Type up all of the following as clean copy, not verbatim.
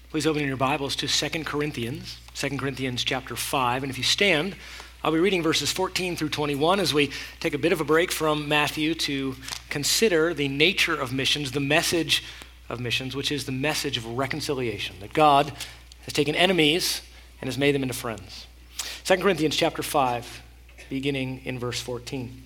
Please open your Bibles to 2 Corinthians chapter 5. And if you stand, I'll be reading verses 14 through 21 as we take a bit of a break from Matthew to consider the nature of missions, the message of missions, which is the message of reconciliation, that God has taken enemies and has made them into friends. 2 Corinthians chapter 5, beginning in verse 14.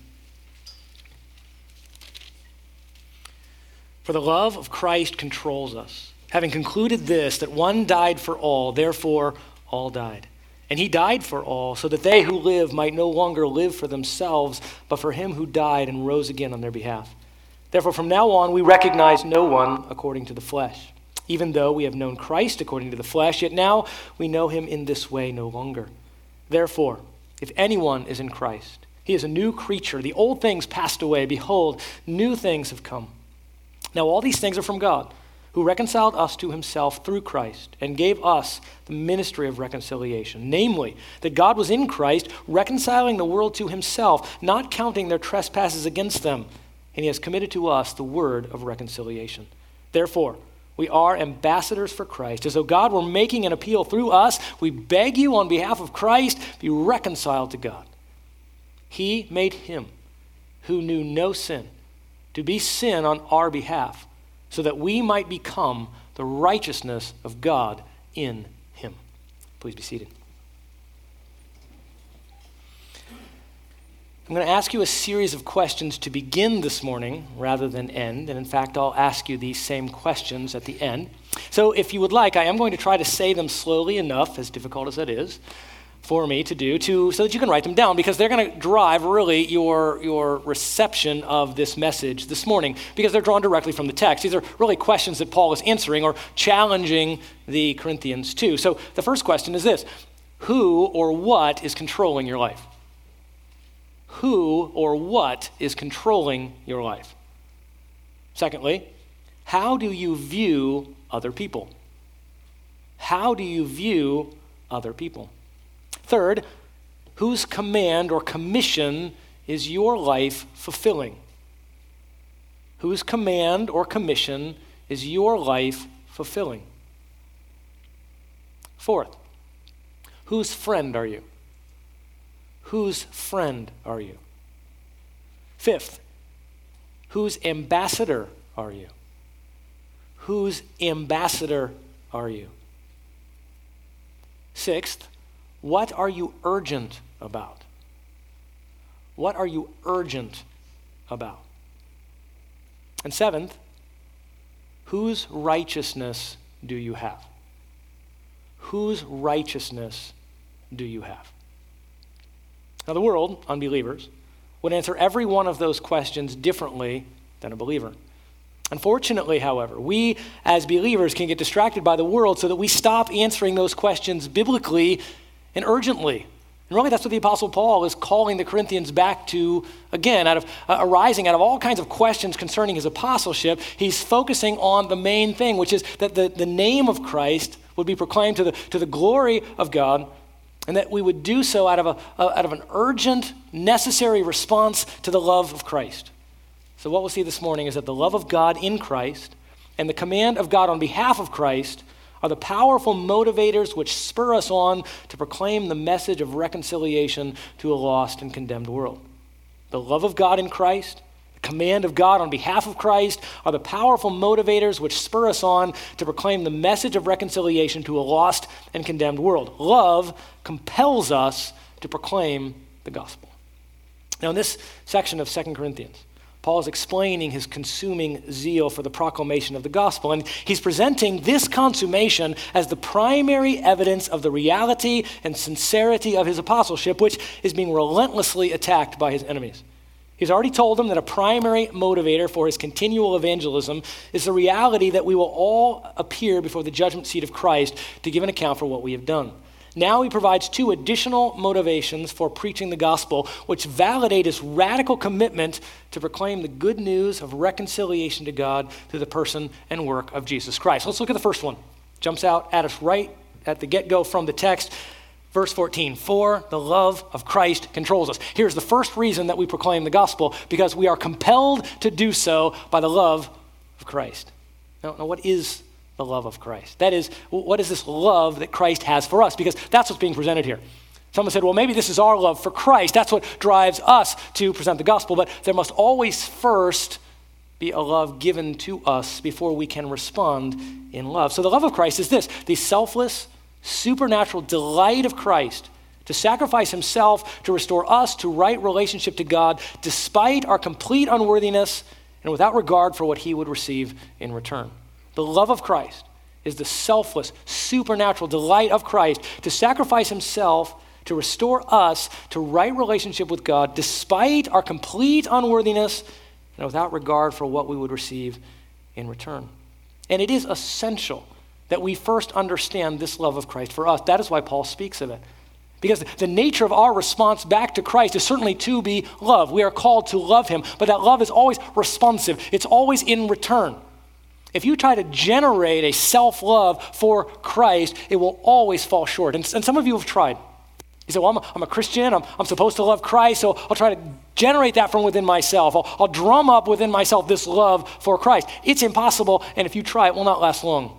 For the love of Christ controls us, having concluded this, that one died for all, therefore all died. And he died for all, so that they who live might no longer live for themselves, but for him who died and rose again on their behalf. Therefore from now on we recognize no one according to the flesh. Even though we have known Christ according to the flesh, yet now we know him in this way no longer. Therefore, if anyone is in Christ, he is a new creature. The old things passed away. Behold, new things have come. Now all these things are from God, who reconciled us to himself through Christ and gave us the ministry of reconciliation. Namely, that God was in Christ, reconciling the world to himself, not counting their trespasses against them. And he has committed to us the word of reconciliation. Therefore, we are ambassadors for Christ. As though God were making an appeal through us, we beg you on behalf of Christ, be reconciled to God. He made him who knew no sin to be sin on our behalf, so that we might become the righteousness of God in him. Please be seated. I'm going to ask you a series of questions to begin this morning rather than end. And in fact, I'll ask you these same questions at the end. So if you would like, I am going to try to say them slowly enough, as difficult as that is, for me to do, so that you can write them down, because they're going to drive really your reception of this message this morning, because they're drawn directly from the text. These are really questions that Paul is answering or challenging the Corinthians to. So the first question is this: who or what is controlling your life? Who or what is controlling your life? Secondly, how do you view other people? How do you view other people? Third, whose command or commission is your life fulfilling? Whose command or commission is your life fulfilling? Fourth, whose friend are you? Whose friend are you? Fifth, whose ambassador are you? Whose ambassador are you? Sixth, what are you urgent about? What are you urgent about? And seventh, whose righteousness do you have? Whose righteousness do you have? Now, the world, unbelievers, would answer every one of those questions differently than a believer. Unfortunately, however, we as believers can get distracted by the world so that we stop answering those questions biblically and urgently. And really, that's what the Apostle Paul is calling the Corinthians back to, again, arising out of all kinds of questions concerning his apostleship. He's focusing on the main thing, which is that the name of Christ would be proclaimed to the glory of God, and that we would do so out of an urgent, necessary response to the love of Christ. So what we'll see this morning is that the love of God in Christ and the command of God on behalf of Christ are the powerful motivators which spur us on to proclaim the message of reconciliation to a lost and condemned world. The love of God in Christ, the command of God on behalf of Christ are the powerful motivators which spur us on to proclaim the message of reconciliation to a lost and condemned world. Love compels us to proclaim the gospel. Now, in this section of 2 Corinthians, Paul is explaining his consuming zeal for the proclamation of the gospel, and he's presenting this consummation as the primary evidence of the reality and sincerity of his apostleship, which is being relentlessly attacked by his enemies. He's already told them that a primary motivator for his continual evangelism is the reality that we will all appear before the judgment seat of Christ to give an account for what we have done. Now he provides two additional motivations for preaching the gospel, which validate his radical commitment to proclaim the good news of reconciliation to God through the person and work of Jesus Christ. Let's look at the first one. Jumps out at us right at the get-go from the text. Verse 14, for the love of Christ controls us. Here's the first reason that we proclaim the gospel, because we are compelled to do so by the love of Christ. Now what is the love of Christ? That is, what is this love that Christ has for us? Because that's what's being presented here. Someone said, well, maybe this is our love for Christ. That's what drives us to present the gospel. But there must always first be a love given to us before we can respond in love. So the love of Christ is this, the selfless, supernatural delight of Christ to sacrifice himself to restore us to right relationship to God despite our complete unworthiness and without regard for what he would receive in return. The love of Christ is the selfless, supernatural delight of Christ to sacrifice himself to restore us to right relationship with God despite our complete unworthiness and without regard for what we would receive in return. And it is essential that we first understand this love of Christ for us. That is why Paul speaks of it. Because the nature of our response back to Christ is certainly to be love. We are called to love him, but that love is always responsive. It's always in return. If you try to generate a self-love for Christ, it will always fall short. And some of you have tried. You say, well, I'm a Christian. I'm supposed to love Christ, so I'll try to generate that from within myself. I'll drum up within myself this love for Christ. It's impossible, and if you try, it will not last long.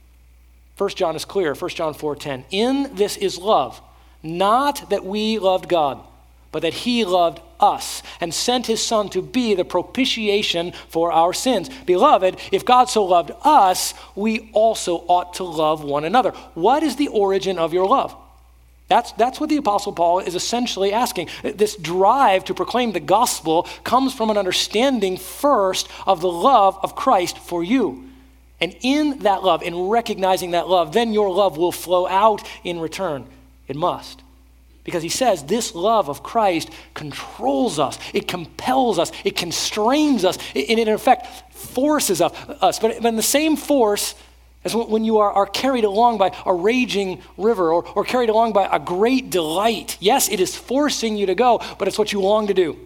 1 John is clear, 1 John 4:10. In this is love, not that we loved God, but that he loved us and sent his Son to be the propitiation for our sins. Beloved, if God so loved us, we also ought to love one another. What is the origin of your love? That's what the Apostle Paul is essentially asking. This drive to proclaim the gospel comes from an understanding first of the love of Christ for you. And in that love, in recognizing that love, then your love will flow out in return. It must. Because he says this love of Christ controls us. It compels us. It constrains us. It in effect forces us. But in the same force as when you are carried along by a raging river or carried along by a great delight. Yes, it is forcing you to go, but it's what you long to do.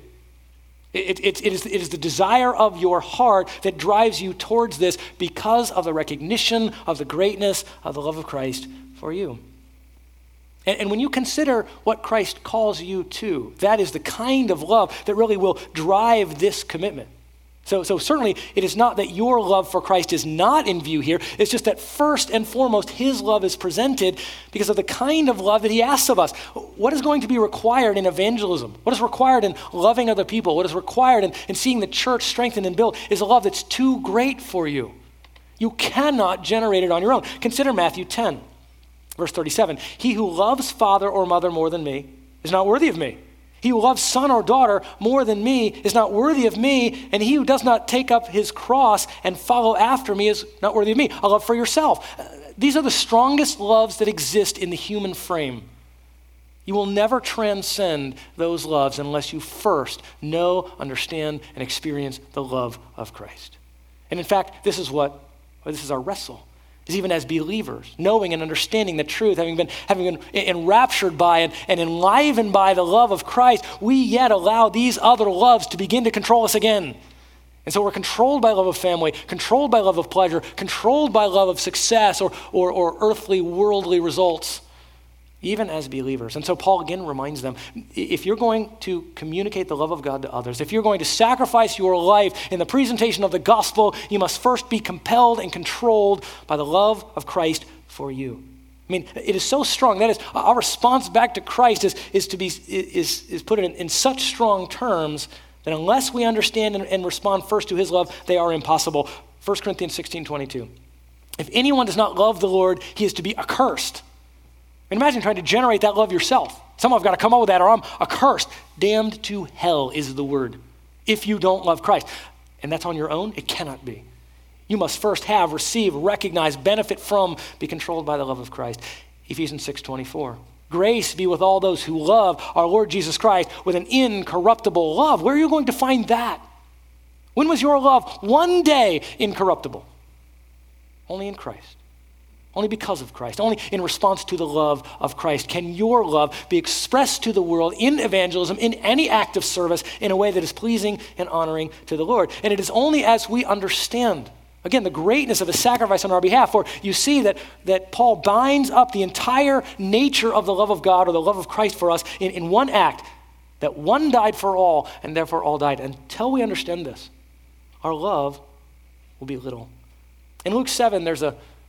It is the desire of your heart that drives you towards this because of the recognition of the greatness of the love of Christ for you. And when you consider what Christ calls you to, that is the kind of love that really will drive this commitment. So certainly it is not that your love for Christ is not in view here. It's just that first and foremost, his love is presented because of the kind of love that he asks of us. What is going to be required in evangelism? What is required in loving other people? What is required in seeing the church strengthened and built is a love that's too great for you. You cannot generate it on your own. Consider Matthew 10, verse 37. He who loves father or mother more than me is not worthy of me. He who loves son or daughter more than me is not worthy of me, and he who does not take up his cross and follow after me is not worthy of me. A love for yourself. These are the strongest loves that exist in the human frame. You will never transcend those loves unless you first know, understand, and experience the love of Christ. And in fact, this is our wrestle. Is even as believers, knowing and understanding the truth, having been enraptured by and enlivened by the love of Christ, we yet allow these other loves to begin to control us again. And so we're controlled by love of family, controlled by love of pleasure, controlled by love of success or earthly, worldly results, even as believers. And so Paul again reminds them, if you're going to communicate the love of God to others, if you're going to sacrifice your life in the presentation of the gospel, you must first be compelled and controlled by the love of Christ for you. I mean, it is so strong. That is, our response back to Christ is put in such strong terms that unless we understand and respond first to his love, they are impossible. 1 Corinthians 16:22. If anyone does not love the Lord, he is to be accursed. And imagine trying to generate that love yourself. Someone have got to come up with that or I'm accursed. Damned to hell is the word if you don't love Christ. And that's on your own? It cannot be. You must first have, receive, recognize, benefit from, be controlled by the love of Christ. Ephesians 6:24. Grace be with all those who love our Lord Jesus Christ with an incorruptible love. Where are you going to find that? When was your love one day incorruptible? Only in Christ. Only because of Christ, only in response to the love of Christ can your love be expressed to the world in evangelism, in any act of service, in a way that is pleasing and honoring to the Lord. And it is only as we understand, again, the greatness of the sacrifice on our behalf, for you see that Paul binds up the entire nature of the love of God or the love of Christ for us in one act, that one died for all, and therefore all died. Until we understand this, our love will be little. In Luke 7, there's a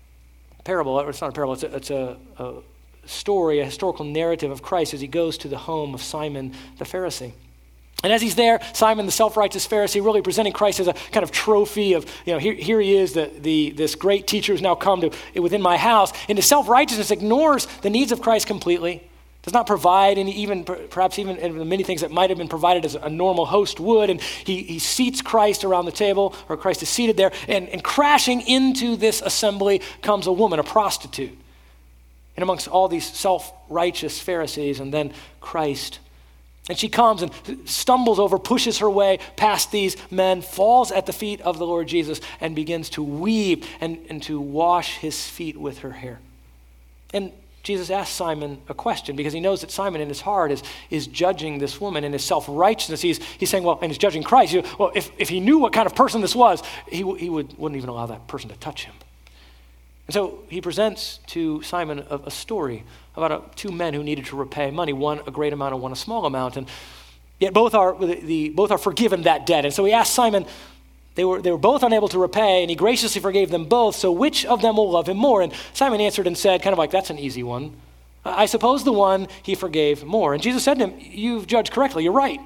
parable, or it's not a parable, it's a story, a historical narrative of Christ as he goes to the home of Simon the Pharisee. And as he's there, Simon, the self-righteous Pharisee, really presenting Christ as a kind of trophy of, here he is, this great teacher who's now come to within my house. And his self-righteousness ignores the needs of Christ completely, does not provide any, perhaps even many things that might have been provided as a normal host would. And he seats Christ around the table, or Christ is seated there, and crashing into this assembly comes a woman, a prostitute. And amongst all these self-righteous Pharisees, and then Christ. And she comes and stumbles over, pushes her way past these men, falls at the feet of the Lord Jesus, and begins to weep and to wash his feet with her hair. And Jesus asks Simon a question because he knows that Simon in his heart is judging this woman in his self-righteousness. He's saying, and he's judging Christ. If he knew what kind of person this was, he wouldn't even allow that person to touch him. And so he presents to Simon a story about two men who needed to repay money, one a great amount and one a small amount, and yet both are forgiven that debt. And so he asked Simon, they were both unable to repay, and he graciously forgave them both, so which of them will love him more? And Simon answered and said, kind of like, that's an easy one. I suppose the one he forgave more. And Jesus said to him, you've judged correctly, you're right.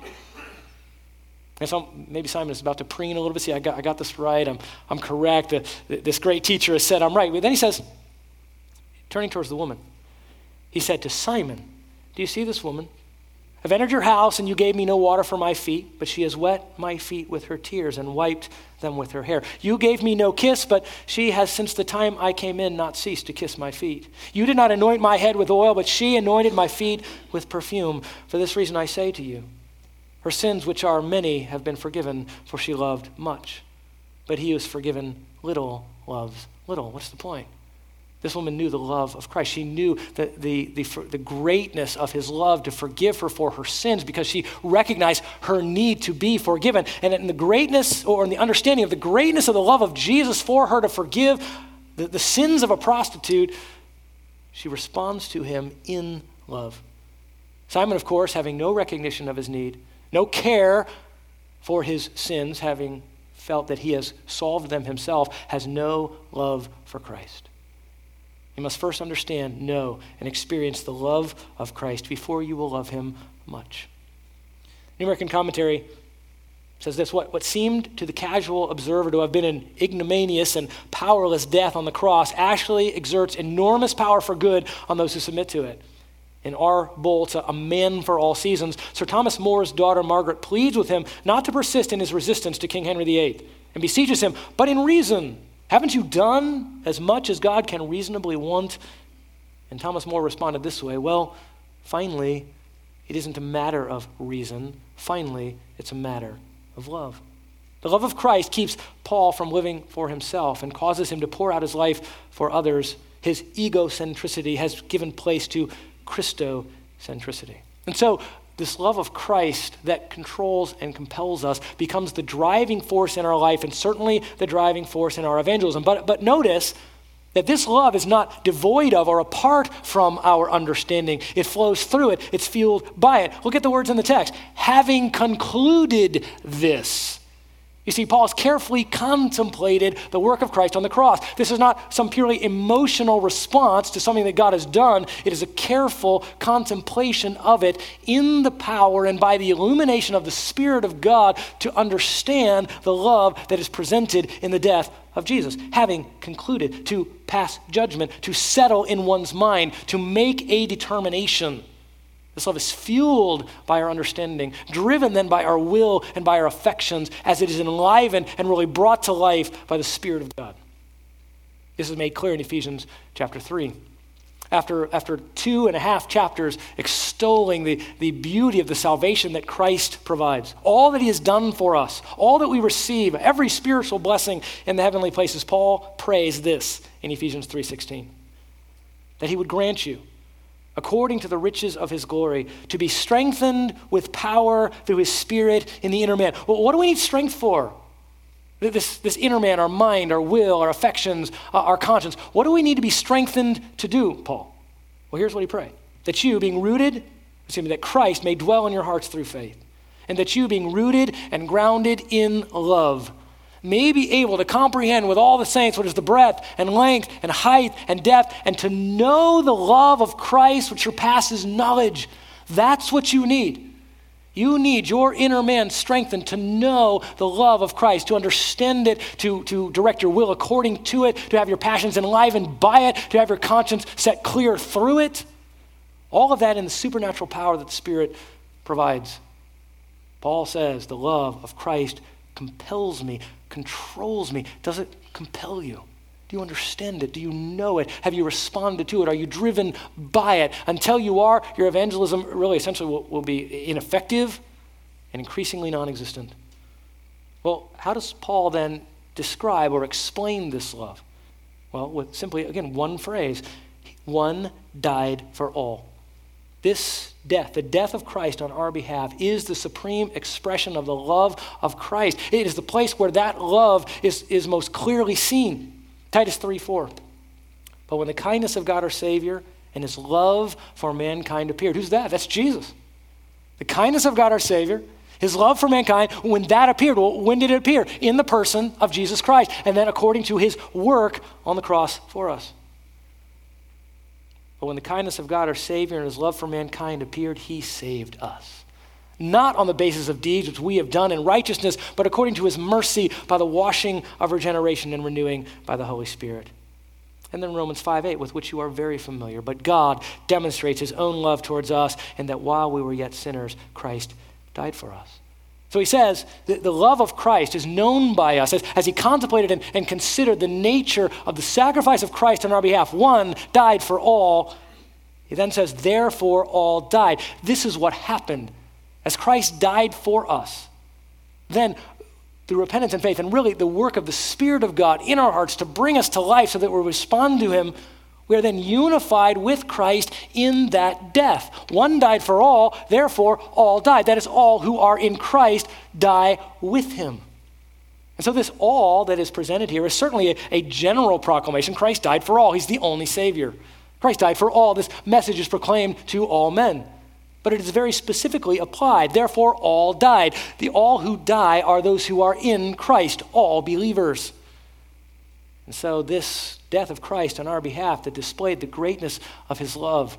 And so maybe Simon is about to preen a little bit. See, I got this right. I'm correct. This great teacher has said I'm right. But then he says, turning towards the woman, he said to Simon, do you see this woman? I've entered your house and you gave me no water for my feet, but she has wet my feet with her tears and wiped them with her hair. You gave me no kiss, but she has since the time I came in not ceased to kiss my feet. You did not anoint my head with oil, but she anointed my feet with perfume. For this reason I say to you, her sins, which are many, have been forgiven, for she loved much. But he who is forgiven little loves little. What's the point? This woman knew the love of Christ. She knew the greatness of his love to forgive her for her sins because she recognized her need to be forgiven. And in the greatness, or in the understanding of the greatness of the love of Jesus for her to forgive the sins of a prostitute, she responds to him in love. Simon, of course, having no recognition of his need, no care for his sins, having felt that he has solved them himself, has no love for Christ. You must first understand, know, and experience the love of Christ before you will love him much. New American Commentary says this, what seemed to the casual observer to have been an ignominious and powerless death on the cross actually exerts enormous power for good on those who submit to it. In R. Bolt's A Man for All Seasons, Sir Thomas More's daughter Margaret pleads with him not to persist in his resistance to King Henry VIII and beseeches him, but in reason. Haven't you done as much as God can reasonably want? And Thomas More responded this way, well, finally, it isn't a matter of reason. Finally, it's a matter of love. The love of Christ keeps Paul from living for himself and causes him to pour out his life for others. His egocentricity has given place to Christocentricity. And so this love of Christ that controls and compels us becomes the driving force in our life and certainly the driving force in our evangelism. But notice that this love is not devoid of or apart from our understanding. It flows through it. It's fueled by it. Look at the words in the text. Having concluded this. You see, Paul has carefully contemplated the work of Christ on the cross. This is not some purely emotional response to something that God has done. It is a careful contemplation of it in the power and by the illumination of the Spirit of God to understand the love that is presented in the death of Jesus. Having concluded, to pass judgment, to settle in one's mind, to make a determination. This love is fueled by our understanding, driven then by our will and by our affections as it is enlivened and really brought to life by the Spirit of God. This is made clear in Ephesians chapter 3. After 2.5 chapters extolling the beauty of the salvation that Christ provides, all that he has done for us, all that we receive, every spiritual blessing in the heavenly places, Paul prays this in Ephesians 3:16, that he would grant you, according to the riches of his glory, to be strengthened with power through his Spirit in the inner man. Well, what do we need strength for? This inner man, our mind, our will, our affections, our conscience. What do we need to be strengthened to do, Paul? Well, here's what he prayed. That you, being rooted, that Christ may dwell in your hearts through faith. And that you, being rooted and grounded in love, may be able to comprehend with all the saints what is the breadth and length and height and depth, and to know the love of Christ which surpasses knowledge. That's what you need. You need your inner man strengthened to know the love of Christ, to understand it, to direct your will according to it, to have your passions enlivened by it, to have your conscience set clear through it. All of that in the supernatural power that the Spirit provides. Paul says the love of Christ compels me, controls me. Does it compel you? Do you understand it? Do you know it? Have you responded to it? Are you driven by it? Until you are, your evangelism really essentially will be ineffective and increasingly non-existent. Well, how does Paul then describe or explain this love? Well, with simply, again, one phrase. One died for all. This death, the death of Christ on our behalf, is the supreme expression of the love of Christ. It is the place where that love is most clearly seen. Titus 3:4. But when the kindness of God our Savior and his love for mankind appeared. Who's that? That's Jesus. The kindness of God our Savior, his love for mankind, when that appeared, well, when did it appear? In the person of Jesus Christ, and then according to his work on the cross for us. But when the kindness of God our Savior and his love for mankind appeared, he saved us. Not on the basis of deeds which we have done in righteousness, but according to his mercy by the washing of regeneration and renewing by the Holy Spirit. And then Romans 5:8, with which you are very familiar. But God demonstrates his own love towards us, and that while we were yet sinners, Christ died for us. So he says that the love of Christ is known by us as he contemplated and considered the nature of the sacrifice of Christ on our behalf. One died for all. He then says, therefore all died. This is what happened. As Christ died for us, then through repentance and faith, and really the work of the Spirit of God in our hearts to bring us to life so that we respond to him, we are then unified with Christ in that death. One died for all, therefore all died. That is, all who are in Christ die with him. And so this all that is presented here is certainly a general proclamation. Christ died for all. He's the only Savior. Christ died for all. This message is proclaimed to all men. But it is very specifically applied. Therefore, all died. The all who die are those who are in Christ, all believers. And so this death of Christ on our behalf that displayed the greatness of his love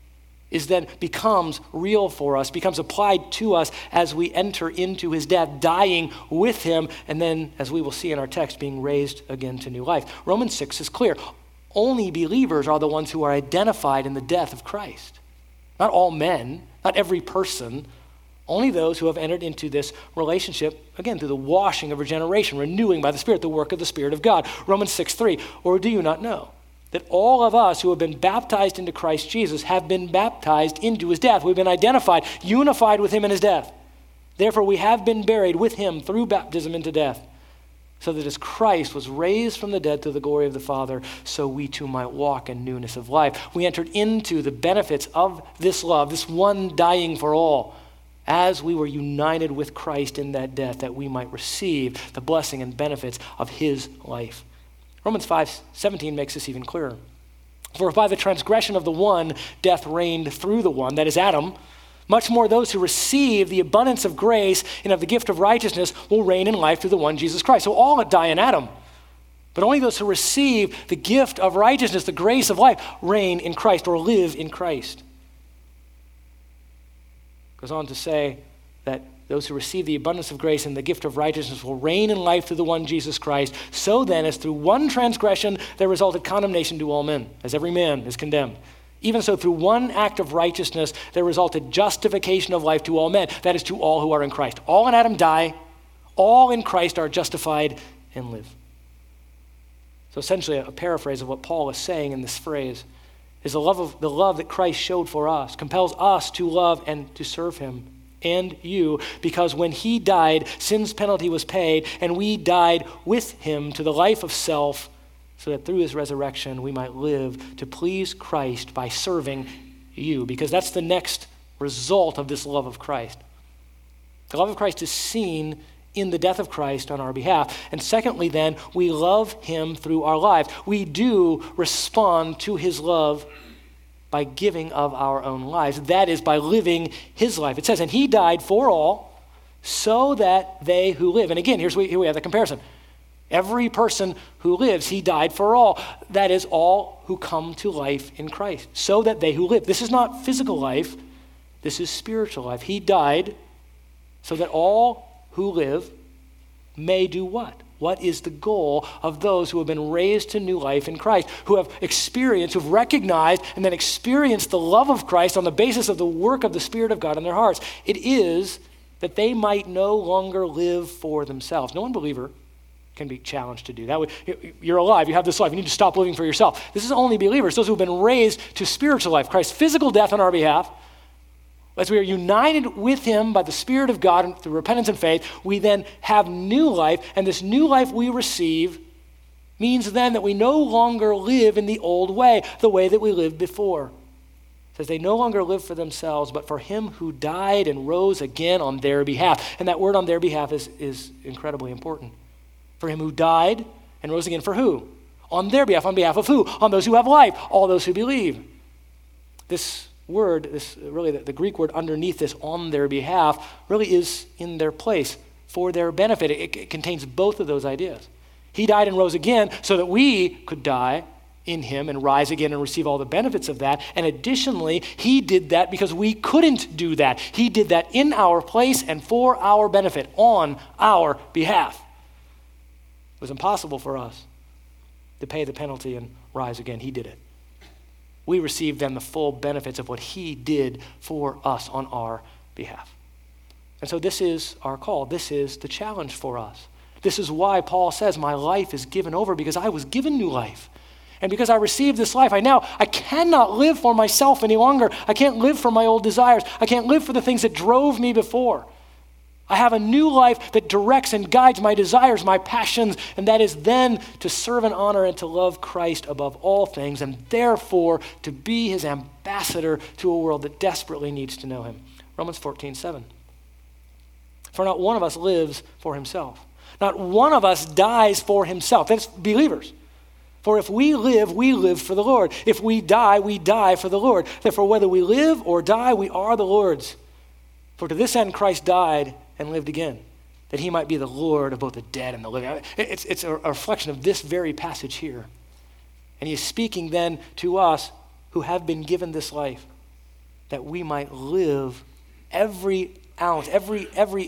becomes real for us, becomes applied to us as we enter into his death, dying with him, and then, as we will see in our text, being raised again to new life. Romans 6 is clear. Only believers are the ones who are identified in the death of Christ. Not all men, not every person, only those who have entered into this relationship, again, through the washing of regeneration, renewing by the Spirit, the work of the Spirit of God. Romans 6:3, or do you not know that all of us who have been baptized into Christ Jesus have been baptized into his death? We've been identified, unified with him in his death. Therefore, we have been buried with him through baptism into death, so that as Christ was raised from the dead through the glory of the Father, so we too might walk in newness of life. We entered into the benefits of this love, this one dying for all, as we were united with Christ in that death, that we might receive the blessing and benefits of his life. Romans 5:17 makes this even clearer. For if by the transgression of the one, death reigned through the one, that is Adam, much more those who receive the abundance of grace and of the gift of righteousness will reign in life through the one Jesus Christ. So all die in Adam, but only those who receive the gift of righteousness, the grace of life, reign in Christ or live in Christ. Goes on to say that those who receive the abundance of grace and the gift of righteousness will reign in life through the one Jesus Christ. So then, as through one transgression there resulted condemnation to all men, as every man is condemned, even so through one act of righteousness there resulted justification of life to all men, that is, to all who are in Christ. All in Adam die, all in Christ are justified and live. So essentially a paraphrase of what Paul is saying in this phrase is the love that Christ showed for us compels us to love and to serve him and you, because when he died, sin's penalty was paid, and we died with him to the life of self, so that through his resurrection we might live to please Christ by serving you, because that's the next result of this love of Christ. The love of Christ is seen in the death of Christ on our behalf. And secondly, then, we love him through our lives. We do respond to his love by giving of our own lives. That is, by living his life. It says, and he died for all, so that they who live. And again, here we have the comparison. Every person who lives, he died for all. That is, all who come to life in Christ, so that they who live. This is not physical life. This is spiritual life. He died so that all who live may do what? What is the goal of those who have been raised to new life in Christ, who have experienced, who've recognized and then experienced the love of Christ on the basis of the work of the Spirit of God in their hearts? It is that they might no longer live for themselves. No unbeliever can be challenged to do that. You're alive, you have this life, you need to stop living for yourself. This is only believers, those who have been raised to spiritual life, Christ's physical death on our behalf. As we are united with him by the Spirit of God and through repentance and faith, we then have new life, and this new life we receive means then that we no longer live in the old way, the way that we lived before. It says they no longer live for themselves, but for him who died and rose again on their behalf. And that word on their behalf is incredibly important. For him who died and rose again, for who? On their behalf. On behalf of who? On those who have life, all those who believe. This word, the Greek word underneath this, on their behalf, really is in their place, for their benefit. It contains both of those ideas. He died and rose again so that we could die in him and rise again and receive all the benefits of that. And additionally, he did that because we couldn't do that. He did that in our place and for our benefit, on our behalf. It was impossible for us to pay the penalty and rise again. He did it. We receive then the full benefits of what he did for us on our behalf. And so this is our call. This is the challenge for us. This is why Paul says, my life is given over because I was given new life. And because I received this life, I cannot live for myself any longer. I can't live for my old desires. I can't live for the things that drove me before. I have a new life that directs and guides my desires, my passions, and that is then to serve and honor and to love Christ above all things, and therefore to be his ambassador to a world that desperately needs to know him. Romans 14:7. For not one of us lives for himself. Not one of us dies for himself. That's believers. For if we live for the Lord. If we die for the Lord. Therefore, whether we live or die, we are the Lord's. For to this end Christ died and lived again, that he might be the Lord of both the dead and the living. It's a reflection of this very passage here. And he is speaking then to us who have been given this life, that we might live every ounce, every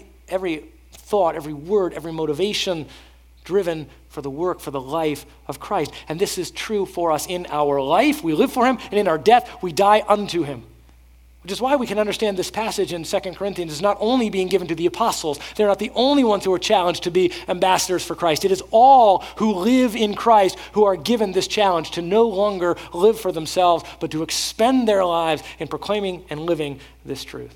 thought, every word, every motivation driven for the work, for the life of Christ. And this is true for us in our life. We live for him, and in our death, we die unto him. Which is why we can understand this passage in 2 Corinthians is not only being given to the apostles. They're not the only ones who are challenged to be ambassadors for Christ. It is all who live in Christ who are given this challenge to no longer live for themselves, but to expend their lives in proclaiming and living this truth.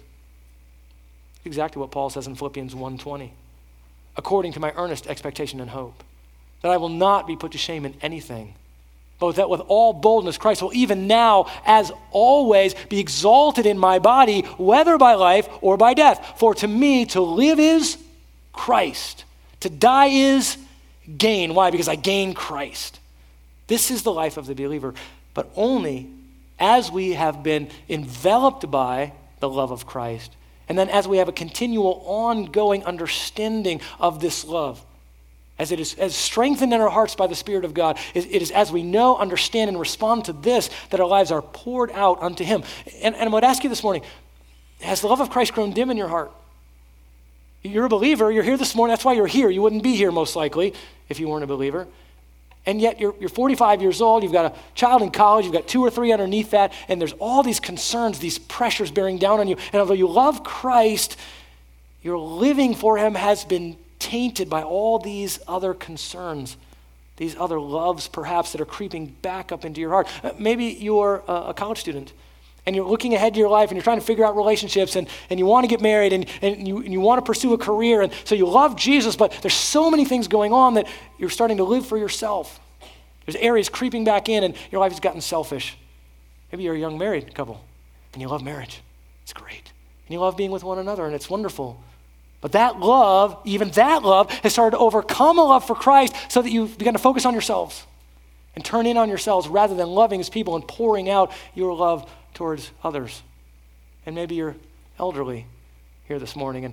Exactly what Paul says in Philippians 1:20. According to my earnest expectation and hope, that I will not be put to shame in anything, but that with all boldness Christ will even now, as always, be exalted in my body, whether by life or by death. For to me to live is Christ. To die is gain. Why? Because I gain Christ. This is the life of the believer, but only as we have been enveloped by the love of Christ, and then as we have a continual ongoing understanding of this love. As it is as strengthened in our hearts by the Spirit of God, it is as we know, understand, and respond to this that our lives are poured out unto him. And I would ask you this morning, has the love of Christ grown dim in your heart? You're a believer, you're here this morning, that's why you're here. You wouldn't be here most likely if you weren't a believer. And yet you're 45 years old, you've got a child in college, you've got 2 or 3 underneath that, and there's all these concerns, these pressures bearing down on you. And although you love Christ, your living for him has been tainted by all these other concerns, these other loves perhaps that are creeping back up into your heart. Maybe you're a college student and you're looking ahead to your life and you're trying to figure out relationships and you want to get married and you want to pursue a career, and so you love Jesus, but there's so many things going on that you're starting to live for yourself. There's areas creeping back in and your life has gotten selfish. Maybe you're a young married couple and you love marriage. It's great. And you love being with one another and it's wonderful. But that love, even that love, has started to overcome a love for Christ so that you've begun to focus on yourselves and turn in on yourselves rather than loving his people and pouring out your love towards others. And maybe you're elderly here this morning, and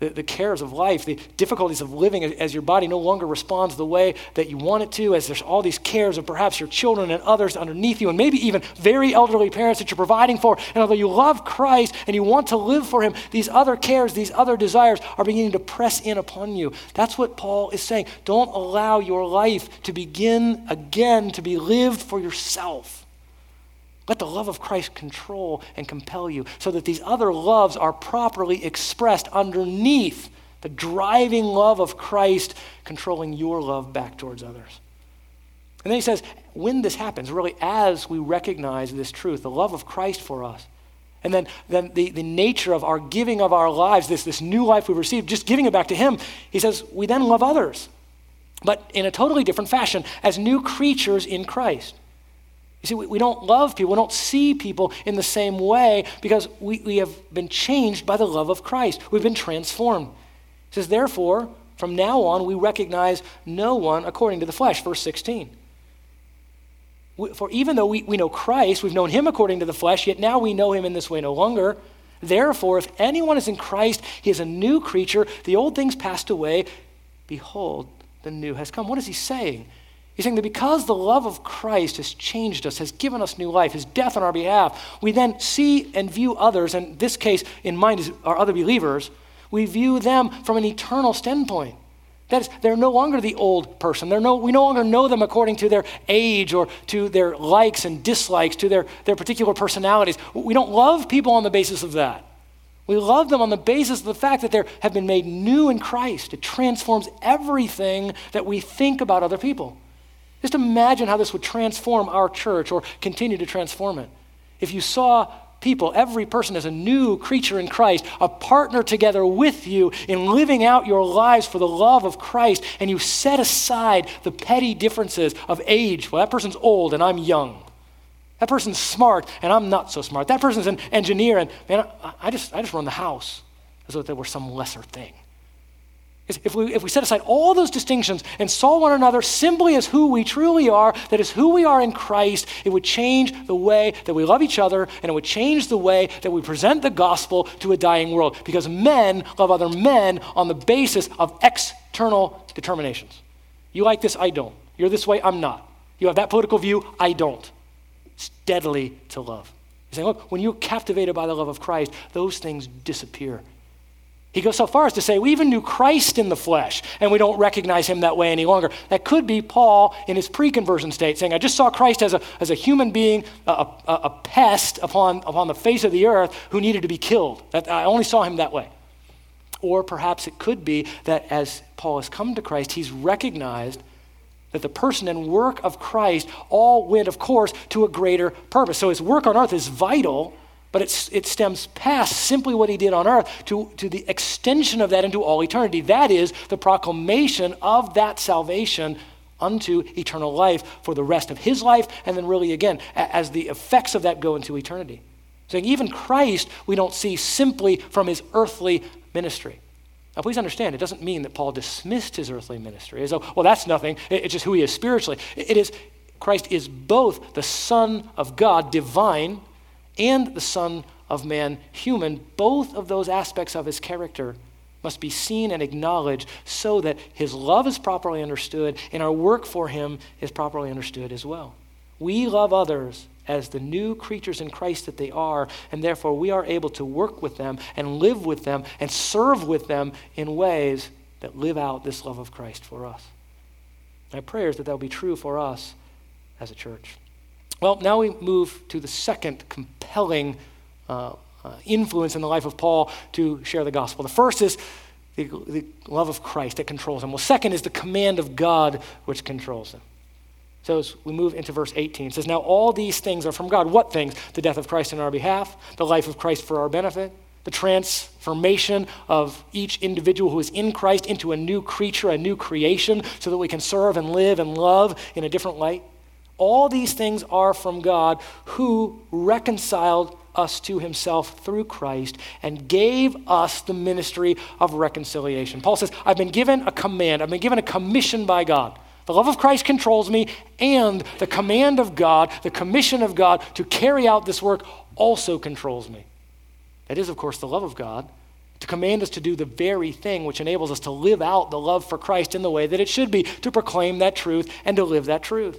the cares of life, the difficulties of living as your body no longer responds the way that you want it to, as there's all these cares of perhaps your children and others underneath you, and maybe even very elderly parents that you're providing for. And although you love Christ and you want to live for him, these other cares, these other desires are beginning to press in upon you. That's what Paul is saying. Don't allow your life to begin again to be lived for yourself. Let the love of Christ control and compel you so that these other loves are properly expressed underneath the driving love of Christ controlling your love back towards others. And then he says, when this happens, really as we recognize this truth, the love of Christ for us, and then the nature of our giving of our lives, this new life we've received, just giving it back to him, he says, we then love others, but in a totally different fashion, as new creatures in Christ. You see, we don't love people, we don't see people in the same way because we have been changed by the love of Christ. We've been transformed. He says, therefore, from now on, we recognize no one according to the flesh, verse 16. For even though we know Christ, we've known him according to the flesh, yet now we know him in this way no longer. Therefore, if anyone is in Christ, he is a new creature. The old things passed away. Behold, the new has come. What is he saying? He's saying that because the love of Christ has changed us, has given us new life, his death on our behalf, we then see and view others, and this case in mind is our other believers, we view them from an eternal standpoint. That is, they're no longer the old person. We no longer know them according to their age or to their likes and dislikes, to their particular personalities. We don't love people on the basis of that. We love them on the basis of the fact that they have been made new in Christ. It transforms everything that we think about other people. Just imagine how this would transform our church or continue to transform it. If you saw people, every person as a new creature in Christ, a partner together with you in living out your lives for the love of Christ, and you set aside the petty differences of age. Well, that person's old and I'm young. That person's smart and I'm not so smart. That person's an engineer and man, I just run the house as though they were some lesser thing. If we set aside all those distinctions and saw one another simply as who we truly are, that is who we are in Christ, it would change the way that we love each other, and it would change the way that we present the gospel to a dying world. Because men love other men on the basis of external determinations. You like this, I don't. You're this way, I'm not. You have that political view, I don't. Steadily to love. He's saying, look, when you're captivated by the love of Christ, those things disappear. He goes so far as to say, we even knew Christ in the flesh, and we don't recognize him that way any longer. That could be Paul in his pre-conversion state, saying, I just saw Christ as a human being, a pest upon the face of the earth who needed to be killed. I only saw him that way. Or perhaps it could be that as Paul has come to Christ, he's recognized that the person and work of Christ all went, of course, to a greater purpose. So his work on earth is vital, but it stems past simply what he did on earth to the extension of that into all eternity. That is the proclamation of that salvation unto eternal life for the rest of his life, and then really again, as the effects of that go into eternity. So even Christ, we don't see simply from his earthly ministry. Now please understand, it doesn't mean that Paul dismissed his earthly ministry as though, well, that's nothing, it's just who he is spiritually. It is, Christ is both the Son of God, divine, and the Son of Man, human. Both of those aspects of his character must be seen and acknowledged so that his love is properly understood and our work for him is properly understood as well. We love others as the new creatures in Christ that they are, and therefore we are able to work with them and live with them and serve with them in ways that live out this love of Christ for us. My prayer is that will be true for us as a church. Well, now we move to the second compelling influence in the life of Paul to share the gospel. The first is the love of Christ that controls him. Well, second is the command of God which controls him. So as we move into verse 18, it says, now all these things are from God. What things? The death of Christ on our behalf, the life of Christ for our benefit, the transformation of each individual who is in Christ into a new creature, a new creation, so that we can serve and live and love in a different light. All these things are from God, who reconciled us to himself through Christ and gave us the ministry of reconciliation. Paul says, I've been given a command. I've been given a commission by God. The love of Christ controls me, and the command of God, the commission of God to carry out this work also controls me. That is, of course, the love of God to command us to do the very thing which enables us to live out the love for Christ in the way that it should be, to proclaim that truth and to live that truth.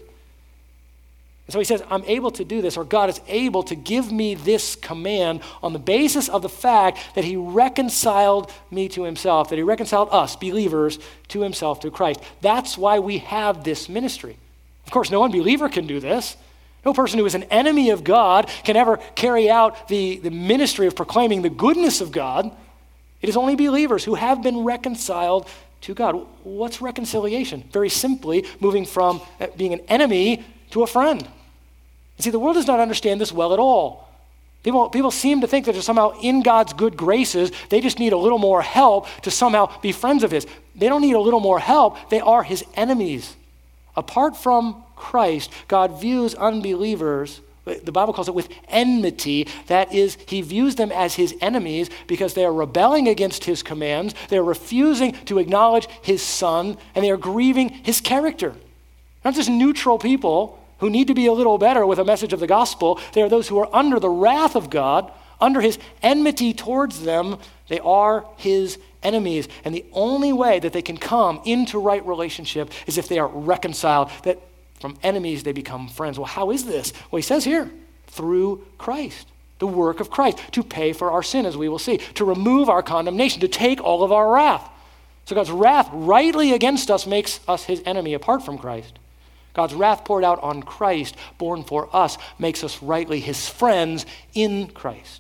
And so he says, I'm able to do this, or God is able to give me this command on the basis of the fact that he reconciled me to himself, that he reconciled us, believers, to himself through Christ. That's why we have this ministry. Of course, no unbeliever can do this. No person who is an enemy of God can ever carry out the ministry of proclaiming the goodness of God. It is only believers who have been reconciled to God. What's reconciliation? Very simply, moving from being an enemy to a friend. You see, the world does not understand this well at all. People seem to think that they're somehow in God's good graces. They just need a little more help to somehow be friends of his. They don't need a little more help. They are his enemies. Apart from Christ, God views unbelievers, the Bible calls it with enmity. That is, he views them as his enemies because they are rebelling against his commands. They're refusing to acknowledge his son, and they are grieving his character. Not just neutral people who need to be a little better with a message of the gospel. They are those who are under the wrath of God, under his enmity towards them. They are his enemies. And the only way that they can come into right relationship is if they are reconciled, that from enemies they become friends. Well, how is this? Well, he says here, through Christ, the work of Christ, to pay for our sin, as we will see, to remove our condemnation, to take all of our wrath. So God's wrath rightly against us makes us his enemy apart from Christ. God's wrath poured out on Christ, born for us, makes us rightly his friends in Christ.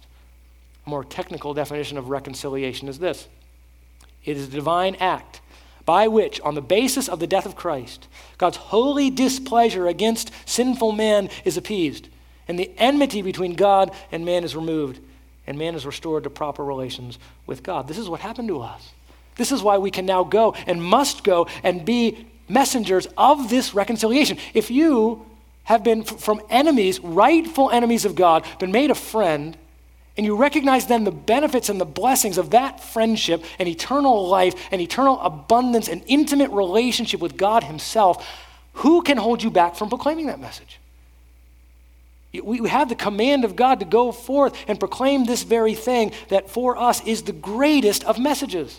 A more technical definition of reconciliation is this. It is a divine act by which, on the basis of the death of Christ, God's holy displeasure against sinful man is appeased, and the enmity between God and man is removed, and man is restored to proper relations with God. This is what happened to us. This is why we can now go and must go and be messengers of this reconciliation. If you have been from enemies, rightful enemies of God, been made a friend, and you recognize then the benefits and the blessings of that friendship and eternal life and eternal abundance and intimate relationship with God himself, who can hold you back from proclaiming that message? We have the command of God to go forth and proclaim this very thing that for us is the greatest of messages.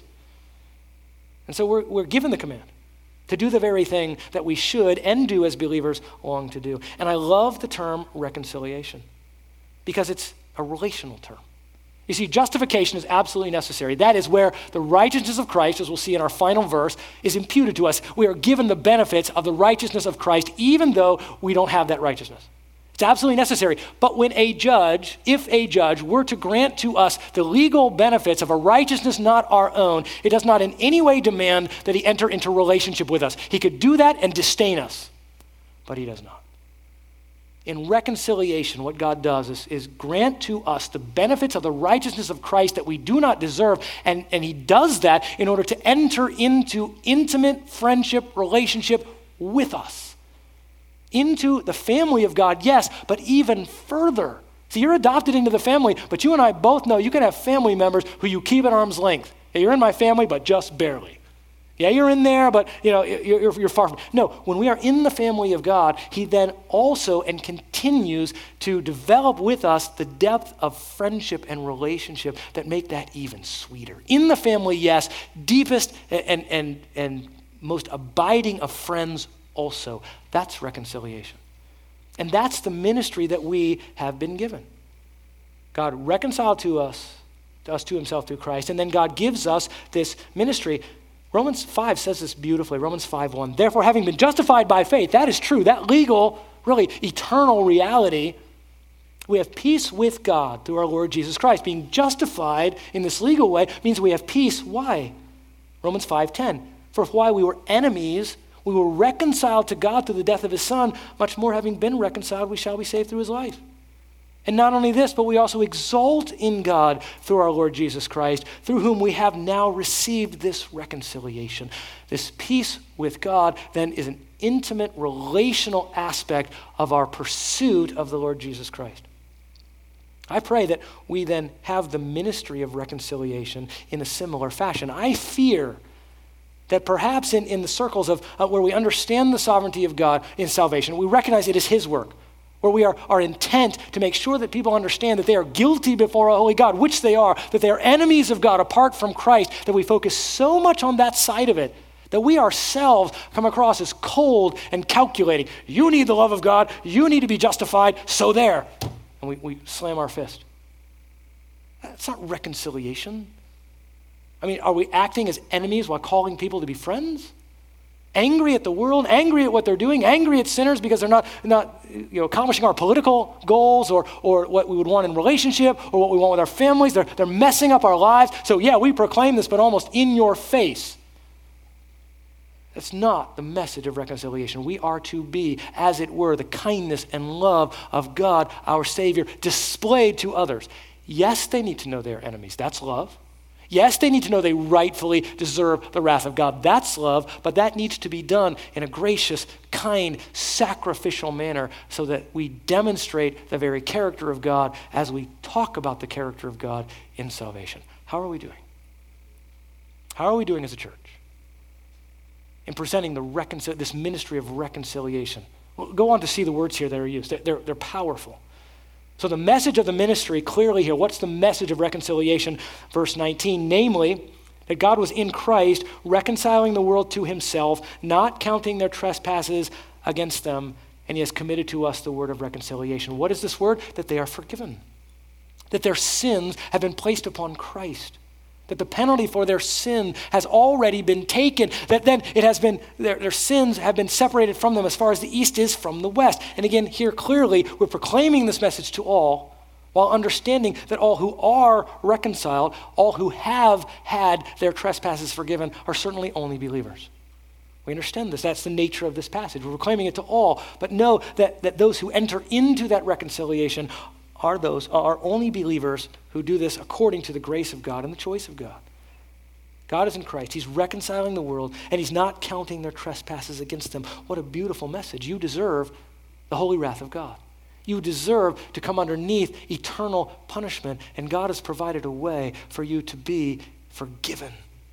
And so we're given the command to do the very thing that we should and do as believers long to do. And I love the term reconciliation because it's a relational term. You see, justification is absolutely necessary. That is where the righteousness of Christ, as we'll see in our final verse, is imputed to us. We are given the benefits of the righteousness of Christ even though we don't have that righteousness. It's absolutely necessary. But when if a judge were to grant to us the legal benefits of a righteousness not our own, it does not in any way demand that he enter into relationship with us. He could do that and disdain us, but he does not. In reconciliation, what God does is grant to us the benefits of the righteousness of Christ that we do not deserve, and he does that in order to enter into intimate friendship, relationship with us. Into the family of God, yes, but even further. See, you're adopted into the family, but you and I both know you can have family members who you keep at arm's length. Yeah, you're in my family, but just barely. Yeah, you're in there, but you're far from. No, when we are in the family of God, he then also and continues to develop with us the depth of friendship and relationship that make that even sweeter. In the family, yes, deepest and most abiding of friends also. That's reconciliation. And that's the ministry that we have been given. God reconciled to us to himself through Christ, and then God gives us this ministry. Romans 5 says this beautifully, Romans 5:1. Therefore, having been justified by faith, that is true, that legal, really eternal reality, we have peace with God through our Lord Jesus Christ. Being justified in this legal way means we have peace. Why? Romans 5:10. For while we were enemies, we were reconciled to God through the death of his son. Much more, having been reconciled, we shall be saved through his life. And not only this, but we also exult in God through our Lord Jesus Christ, through whom we have now received this reconciliation. This peace with God then is an intimate relational aspect of our pursuit of the Lord Jesus Christ. I pray that we then have the ministry of reconciliation in a similar fashion. I fear that perhaps in the circles of where we understand the sovereignty of God in salvation, we recognize it is his work, where we are intent to make sure that people understand that they are guilty before a holy God, which they are, that they are enemies of God apart from Christ, that we focus so much on that side of it that we ourselves come across as cold and calculating. You need the love of God, you need to be justified, so there. And we slam our fist. That's not reconciliation. I mean, are we acting as enemies while calling people to be friends? Angry at the world, angry at what they're doing, angry at sinners because they're not accomplishing our political goals or what we would want in relationship or what we want with our families. They're messing up our lives. So yeah, we proclaim this, but almost in your face. That's not the message of reconciliation. We are to be, as it were, the kindness and love of God, our Savior, displayed to others. Yes, they need to know they're enemies. That's love. Yes, they need to know they rightfully deserve the wrath of God. That's love, but that needs to be done in a gracious, kind, sacrificial manner so that we demonstrate the very character of God as we talk about the character of God in salvation. How are we doing? How are we doing as a church in presenting this ministry of reconciliation? Well, go on to see the words here that are used. They're powerful. So the message of the ministry clearly here, what's the message of reconciliation? Verse 19, namely, that God was in Christ reconciling the world to himself, not counting their trespasses against them, and he has committed to us the word of reconciliation. What is this word? That they are forgiven, that their sins have been placed upon Christ, that the penalty for their sin has already been taken, that then it has been, their sins have been separated from them as far as the east is from the west. And again, here clearly, we're proclaiming this message to all while understanding that all who are reconciled, all who have had their trespasses forgiven are certainly only believers. We understand this. That's the nature of this passage. We're proclaiming it to all, but know that those who enter into that reconciliation are only believers who do this according to the grace of God and the choice of God. God is in Christ. He's reconciling the world, and he's not counting their trespasses against them. What a beautiful message. You deserve the holy wrath of God. You deserve to come underneath eternal punishment, and God has provided a way for you to be forgiven.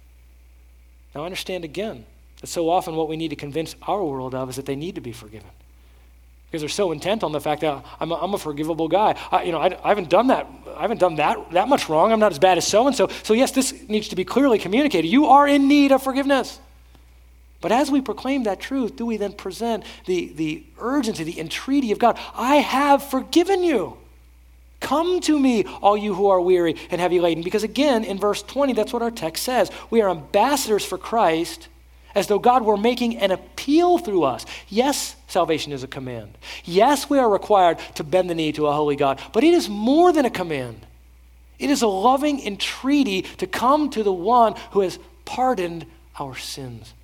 Now understand again that so often what we need to convince our world of is that they need to be forgiven. Because they're so intent on the fact that I'm a forgivable guy. I haven't done that. I haven't done that much wrong. I'm not as bad as so-and-so. So yes, this needs to be clearly communicated. You are in need of forgiveness. But as we proclaim that truth, do we then present the urgency, the entreaty of God? I have forgiven you. Come to me, all you who are weary and heavy laden. Because again, in verse 20, that's what our text says. We are ambassadors for Christ, as though God were making an appeal through us. Yes, salvation is a command. Yes, we are required to bend the knee to a holy God, but it is more than a command. It is a loving entreaty to come to the one who has pardoned our sins,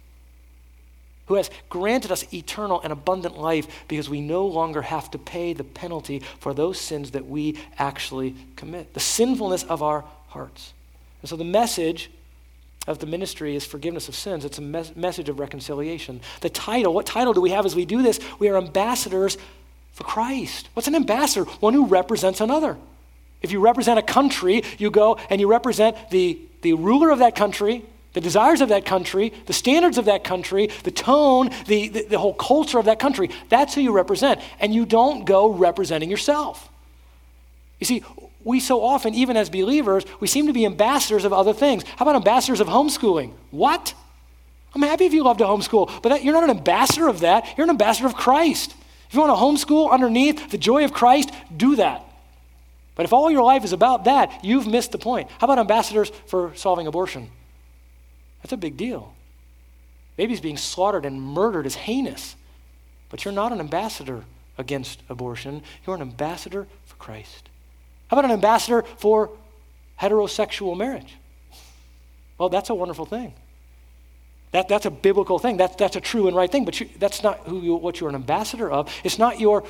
who has granted us eternal and abundant life because we no longer have to pay the penalty for those sins that we actually commit, the sinfulness of our hearts. And so the message of the ministry is forgiveness of sins. It's a message of reconciliation. The title, what title do we have as we do this? We are ambassadors for Christ. What's an ambassador? One who represents another. If you represent a country, you go and you represent the ruler of that country, the desires of that country, the standards of that country, the tone, the whole culture of that country. That's who you represent. And you don't go representing yourself. You see, we so often, even as believers, we seem to be ambassadors of other things. How about ambassadors of homeschooling? What? I'm happy if you love to homeschool, but you're not an ambassador of that. You're an ambassador of Christ. If you want to homeschool underneath the joy of Christ, do that. But if all your life is about that, you've missed the point. How about ambassadors for solving abortion? That's a big deal. Babies being slaughtered and murdered is heinous. But you're not an ambassador against abortion. You're an ambassador for Christ. How about an ambassador for heterosexual marriage? Well, that's a wonderful thing. That's a biblical thing. That's a true and right thing. But that's not what you're an ambassador of. It's not your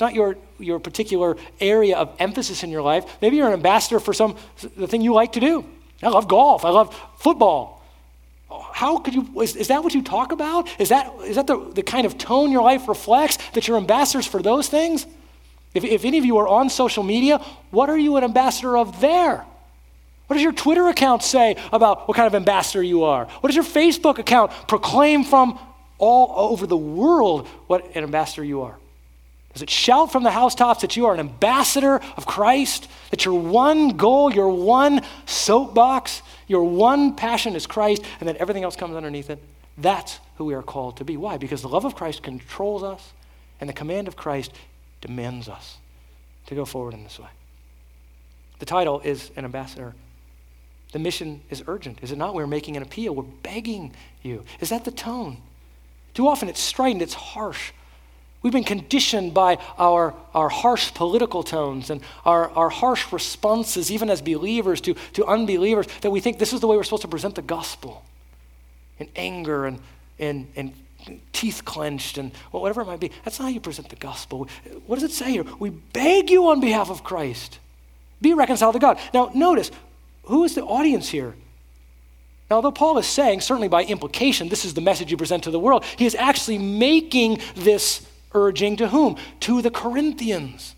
particular area of emphasis in your life. Maybe you're an ambassador for the thing you like to do. I love golf. I love football. How could you? Is that what you talk about? Is that the kind of tone your life reflects, that you're ambassadors for those things? If any of you are on social media, what are you an ambassador of there? What does your Twitter account say about what kind of ambassador you are? What does your Facebook account proclaim from all over the world what an ambassador you are? Does it shout from the housetops that you are an ambassador of Christ, that your one goal, your one soapbox, your one passion is Christ, and that everything else comes underneath it? That's who we are called to be. Why? Because the love of Christ controls us, and the command of Christ demands us to go forward in this way. The title is an ambassador. The mission is urgent, is it not? We're making an appeal. We're begging you. Is that the tone? Too often it's strident, it's harsh. We've been conditioned by our harsh political tones and our harsh responses, even as believers to unbelievers, that we think this is the way we're supposed to present the gospel. In anger and teeth clenched and whatever it might be. That's not how you present the gospel. What does it say here? We beg you on behalf of Christ. Be reconciled to God. Now notice, who is the audience here? Now, although Paul is saying, certainly by implication, this is the message you present to the world, he is actually making this urging to whom? To the Corinthians.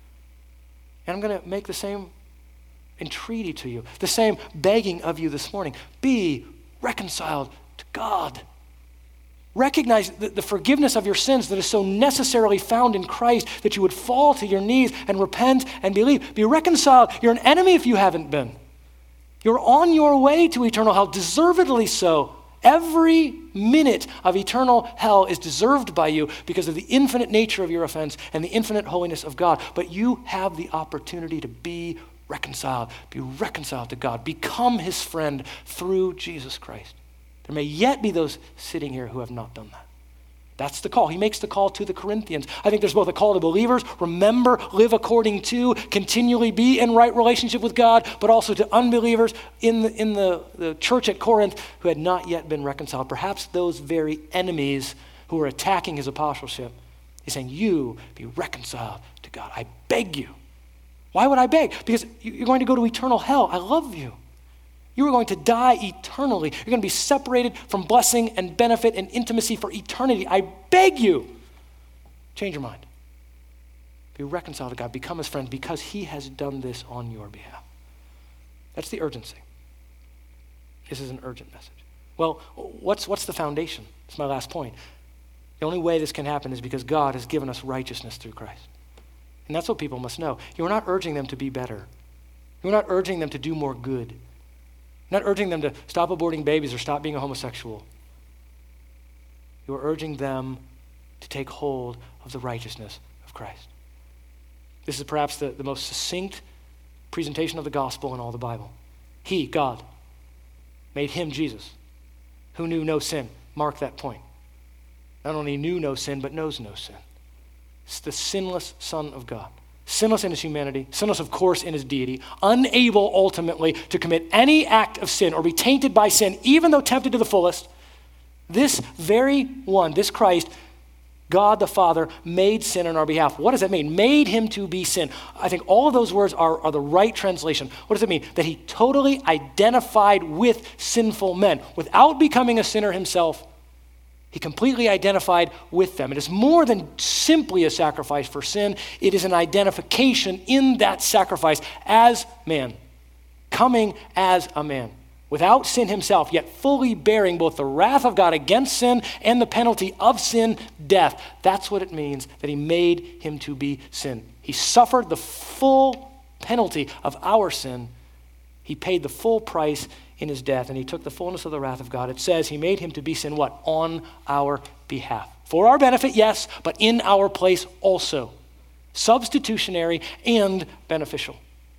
And I'm going to make the same entreaty to you, the same begging of you this morning. Be reconciled to God. Recognize the forgiveness of your sins that is so necessarily found in Christ that you would fall to your knees and repent and believe. Be reconciled. You're an enemy if you haven't been. You're on your way to eternal hell, deservedly so. Every minute of eternal hell is deserved by you because of the infinite nature of your offense and the infinite holiness of God. But you have the opportunity to be reconciled. Be reconciled to God. Become his friend through Jesus Christ. There may yet be those sitting here who have not done that. That's the call. He makes the call to the Corinthians. I think there's both a call to believers, remember, live according to, continually be in right relationship with God, but also to unbelievers in the church at Corinth who had not yet been reconciled. Perhaps those very enemies who were attacking his apostleship. He's saying, you be reconciled to God. I beg you. Why would I beg? Because you're going to go to eternal hell. I love you. You are going to die eternally. You're going to be separated from blessing and benefit and intimacy for eternity. I beg you, change your mind. Be reconciled to God. Become his friend because he has done this on your behalf. That's the urgency. This is an urgent message. Well, what's the foundation? That's my last point. The only way this can happen is because God has given us righteousness through Christ. And that's what people must know. You're not urging them to be better. You're not urging them to do more good. You're not urging them to stop aborting babies or stop being a homosexual. You're urging them to take hold of the righteousness of Christ. This is perhaps the most succinct presentation of the gospel in all the Bible. He, God, made him, Jesus, who knew no sin. Mark that point. Not only knew no sin, but knows no sin. It's the sinless Son of God. Sinless in his humanity, sinless, of course, in his deity, unable ultimately to commit any act of sin or be tainted by sin, even though tempted to the fullest. This very one, this Christ, God the Father, made sin on our behalf. What does that mean? Made him to be sin. I think all of those words are the right translation. What does it mean? That he totally identified with sinful men. Without becoming a sinner himself, he completely identified with them. It is more than simply a sacrifice for sin. It is an identification in that sacrifice as man, coming as a man, without sin himself, yet fully bearing both the wrath of God against sin and the penalty of sin, death. That's what it means that he made him to be sin. He suffered the full penalty of our sin. He paid the full price in his death, and he took the fullness of the wrath of God. It says he made him to be sin, what? On our behalf. For our benefit, yes, but in our place also. Substitutionary and beneficial.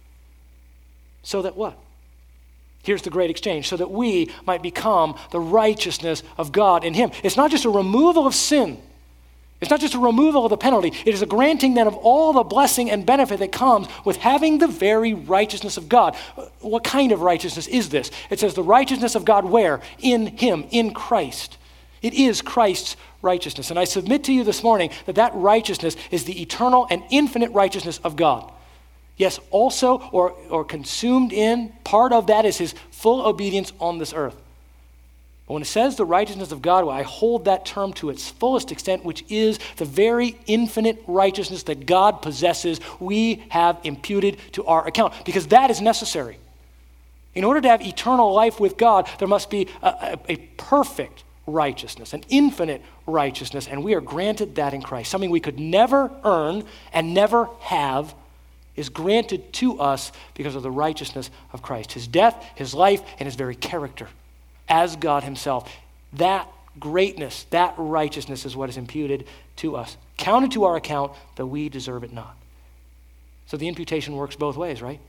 So that what? Here's the great exchange. So that we might become the righteousness of God in him. It's not just a removal of sin. It's not just a removal of the penalty. It is a granting then of all the blessing and benefit that comes with having the very righteousness of God. What kind of righteousness is this? It says the righteousness of God where? In him, in Christ. It is Christ's righteousness. And I submit to you this morning that righteousness is the eternal and infinite righteousness of God. Yes, also, or consumed in, part of that is his full obedience on this earth. But when it says the righteousness of God, well, I hold that term to its fullest extent, which is the very infinite righteousness that God possesses, we have imputed to our account, because that is necessary. In order to have eternal life with God, there must be a perfect righteousness, an infinite righteousness, and we are granted that in Christ. Something we could never earn and never have is granted to us because of the righteousness of Christ. His death, his life, and his very character as God himself. That greatness, that righteousness is what is imputed to us, counted to our account, though we deserve it not. So the imputation works both ways, right?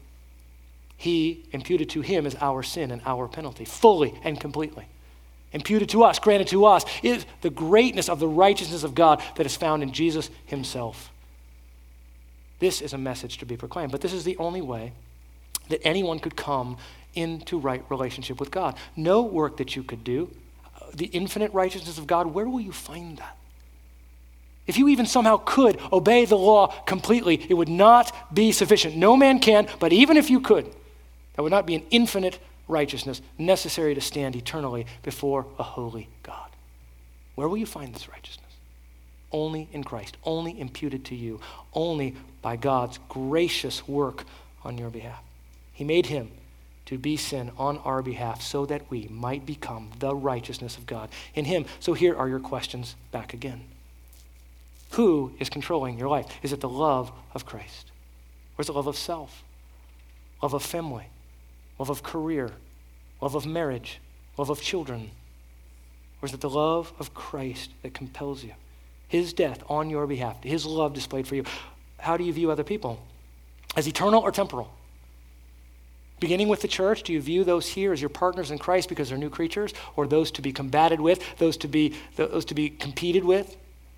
He imputed to him is our sin and our penalty, fully and completely. Imputed to us, granted to us, is the greatness of the righteousness of God that is found in Jesus himself. This is a message to be proclaimed, but this is the only way that anyone could come into right relationship with God. No work that you could do, the infinite righteousness of God, where will you find that? If you even somehow could obey the law completely, it would not be sufficient. No man can, but even if you could, that would not be an infinite righteousness necessary to stand eternally before a holy God. Where will you find this righteousness? Only in Christ, only imputed to you, only by God's gracious work on your behalf. He made him to be sin on our behalf so that we might become the righteousness of God in him. So here are your questions back again. Who is controlling your life? Is it the love of Christ? Or is it love of self? Love of family? Love of career? Love of marriage? Love of children? Or is it the love of Christ that compels you? His death on your behalf, his love displayed for you. How do you view other people? As eternal or temporal? Beginning with the church, do you view those here as your partners in Christ because they're new creatures, or those to be combated with, those to be competed with,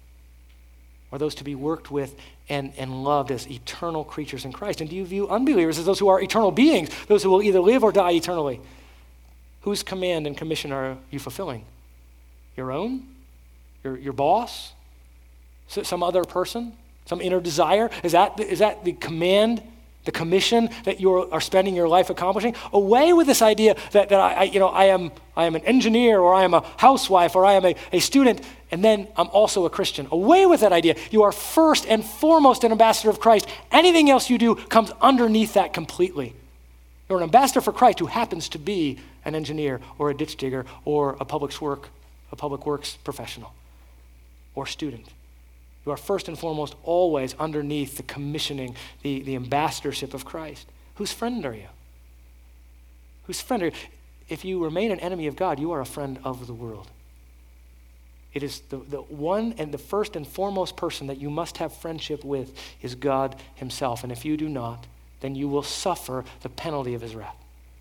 or those to be worked with and loved as eternal creatures in Christ? And do you view unbelievers as those who are eternal beings, those who will either live or die eternally? Whose command and commission are you fulfilling? Your own? Your boss? Some other person? Some inner desire? Is that the command, the commission that you are spending your life accomplishing? Away with this idea that I am an engineer, or I am a housewife, or I am a student, and then I'm also a Christian. Away with that idea. You are first and foremost an ambassador of Christ. Anything else you do comes underneath that completely. You're an ambassador for Christ who happens to be an engineer, or a ditch digger, or a public works professional, or student. You are first and foremost always underneath the commissioning, the ambassadorship of Christ. Whose friend are you? Whose friend are you? If you remain an enemy of God, you are a friend of the world. It is the one and the first and foremost person that you must have friendship with is God himself. And if you do not, then you will suffer the penalty of his wrath.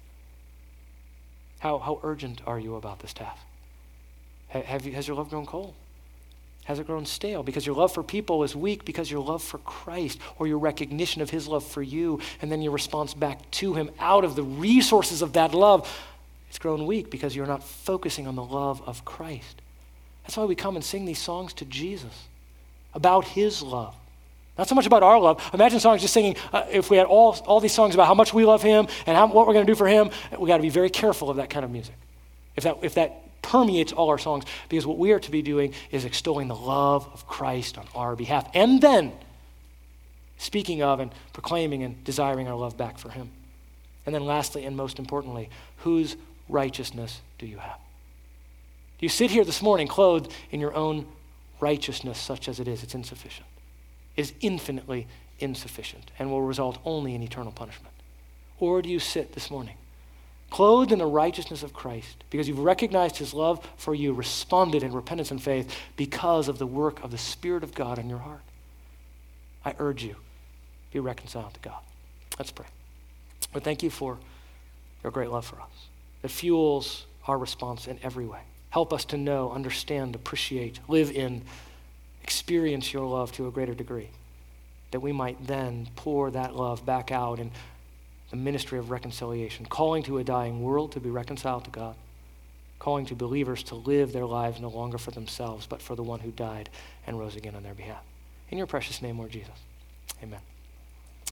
How urgent are you about this task? Has your love grown cold? Has it grown stale? Because your love for people is weak because your love for Christ, or your recognition of his love for you, and then your response back to him out of the resources of that love, it's grown weak because you're not focusing on the love of Christ. That's why we come and sing these songs to Jesus about his love. Not so much about our love. Imagine songs just singing, if we had all these songs about how much we love him and what we're going to do for him, we got to be very careful of that kind of music. If that permeates all our songs, because what we are to be doing is extolling the love of Christ on our behalf, and then speaking of and proclaiming and desiring our love back for him. And then lastly, and most importantly, whose righteousness do you have? Do you sit here this morning clothed in your own righteousness, such as it is? It's insufficient. It is infinitely insufficient and will result only in eternal punishment. Or do you sit this morning clothed in the righteousness of Christ, because you've recognized his love for you, responded in repentance and faith because of the work of the Spirit of God in your heart? I urge you, be reconciled to God. Let's pray. Lord, thank you for your great love for us that fuels our response in every way. Help us to know, understand, appreciate, live in, experience your love to a greater degree, that we might then pour that love back out in the ministry of reconciliation, calling to a dying world to be reconciled to God, calling to believers to live their lives no longer for themselves, but for the one who died and rose again on their behalf. In your precious name, Lord Jesus, amen.